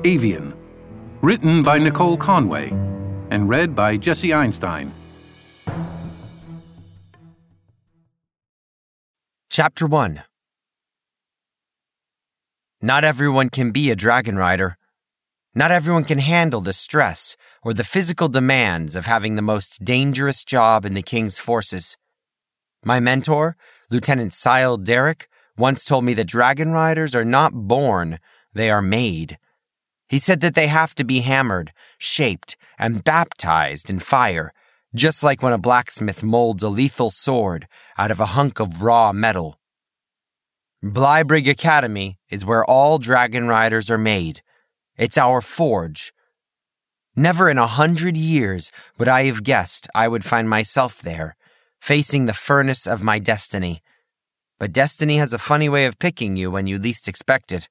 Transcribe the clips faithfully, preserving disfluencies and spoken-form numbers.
Avian, written by Nicole Conway and read by Jesse Einstein. Chapter one. Not everyone can be a dragon rider. Not everyone can handle the stress or the physical demands of having the most dangerous job in the king's forces. My mentor, Lieutenant Sile Derrick, once told me that dragon riders are not born, they are made. He said that they have to be hammered, shaped, and baptized in fire, just like when a blacksmith molds a lethal sword out of a hunk of raw metal. Blybrig Academy is where all dragon riders are made. It's our forge. Never in a hundred years would I have guessed I would find myself there, facing the furnace of my destiny. But destiny has a funny way of picking you when you least expect it.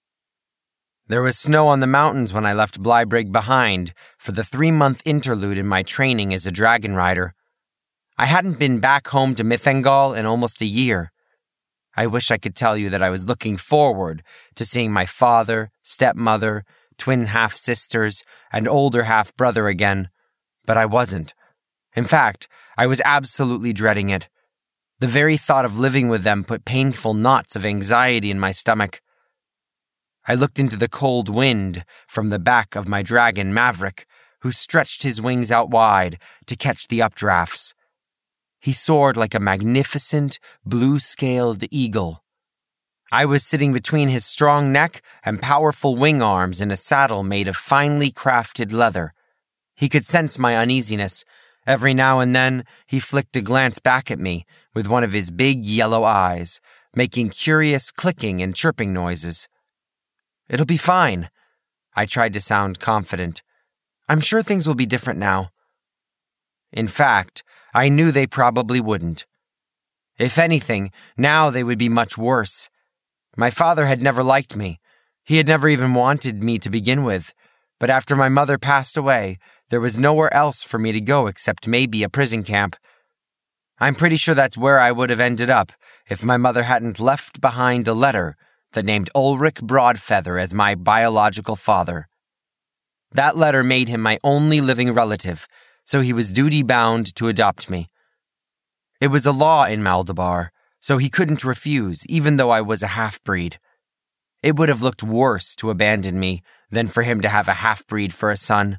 There was snow on the mountains when I left Blybrig behind for the three-month interlude in my training as a dragon rider. I hadn't been back home to Mithangol in almost a year. I wish I could tell you that I was looking forward to seeing my father, stepmother, twin half-sisters, and older half-brother again, but I wasn't. In fact, I was absolutely dreading it. The very thought of living with them put painful knots of anxiety in my stomach. I looked into the cold wind from the back of my dragon Maverick, who stretched his wings out wide to catch the updrafts. He soared like a magnificent, blue-scaled eagle. I was sitting between his strong neck and powerful wing arms in a saddle made of finely crafted leather. He could sense my uneasiness. Every now and then, he flicked a glance back at me with one of his big yellow eyes, making curious clicking and chirping noises. "It'll be fine." I tried to sound confident. "I'm sure things will be different now." In fact, I knew they probably wouldn't. If anything, now they would be much worse. My father had never liked me. He had never even wanted me to begin with. But after my mother passed away, there was nowhere else for me to go except maybe a prison camp. I'm pretty sure that's where I would have ended up if my mother hadn't left behind a letter that named Ulrich Broadfeather as my biological father. That letter made him my only living relative, so he was duty-bound to adopt me. It was a law in Maldabar, so he couldn't refuse, even though I was a half-breed. It would have looked worse to abandon me than for him to have a half-breed for a son.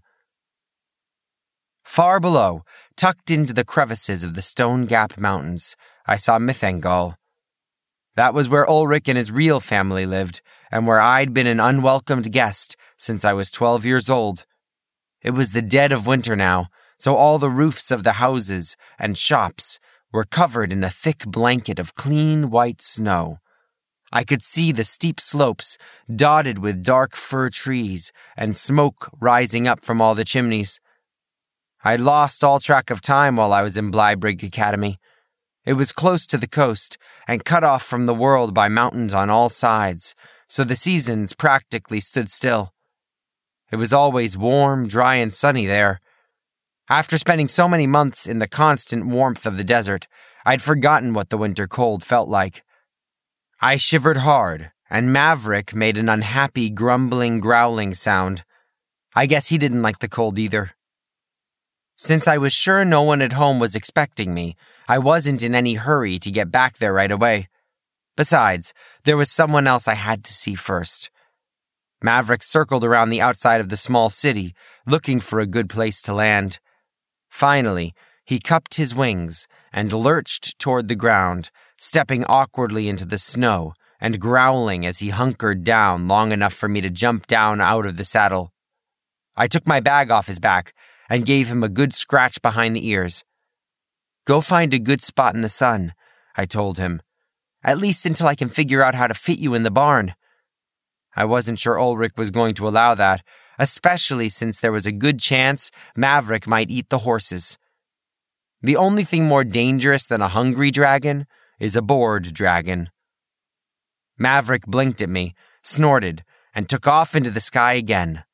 Far below, tucked into the crevices of the Stone Gap Mountains, I saw Mithangol. That was where Ulrich and his real family lived, and where I'd been an unwelcomed guest since I was twelve years old. It was the dead of winter now, so all the roofs of the houses and shops were covered in a thick blanket of clean white snow. I could see the steep slopes dotted with dark fir trees and smoke rising up from all the chimneys. I'd lost all track of time while I was in Blybrig Academy. It was close to the coast and cut off from the world by mountains on all sides, so the seasons practically stood still. It was always warm, dry, and sunny there. After spending so many months in the constant warmth of the desert, I'd forgotten what the winter cold felt like. I shivered hard, and Maverick made an unhappy, grumbling, growling sound. I guess he didn't like the cold either. Since I was sure no one at home was expecting me, I wasn't in any hurry to get back there right away. Besides, there was someone else I had to see first. Maverick circled around the outside of the small city, looking for a good place to land. Finally, he cupped his wings and lurched toward the ground, stepping awkwardly into the snow and growling as he hunkered down long enough for me to jump down out of the saddle. I took my bag off his back and gave him a good scratch behind the ears. "Go find a good spot in the sun," I told him. "At least until I can figure out how to fit you in the barn." I wasn't sure Ulrich was going to allow that, especially since there was a good chance Maverick might eat the horses. The only thing more dangerous than a hungry dragon is a bored dragon. Maverick blinked at me, snorted, and took off into the sky again.